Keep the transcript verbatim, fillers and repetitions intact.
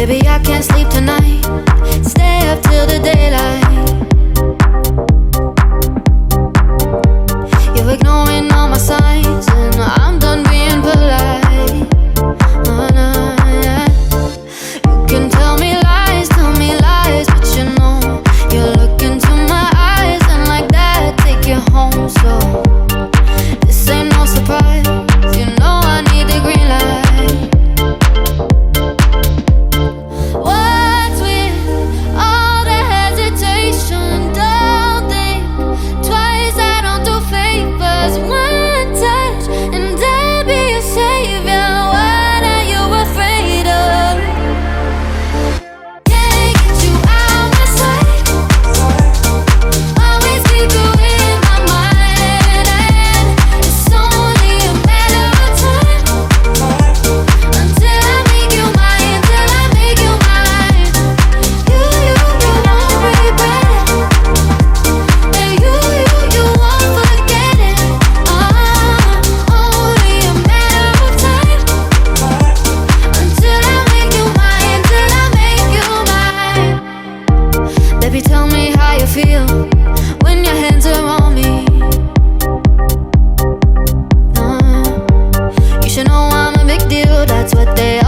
Baby, I can't sleep tonight. Stay up till the daylight. You're ignoring all my signs, and I'm done being polite. Oh, no, yeah. You can tell me lies, tell me lies, but you know you look into my eyes, and like that, take you home. So this ain't no surprise. You know I need the green light. What's with all the hesitation? Don't think twice, I don't do favors. One touch and I'll be your savior. What are you afraid of? Can't get you out my sight. Always keep you in my mind, and it's only a matter of time until I make you mine, till I make you mine. You, you, you won't regret it, and you, you, you won't forget it. Ah, only a matter of time until I make you mine, till I make you mine. Baby, tell me how you feel when your hands are on me. Uh, you should know I'm a big deal, that's what they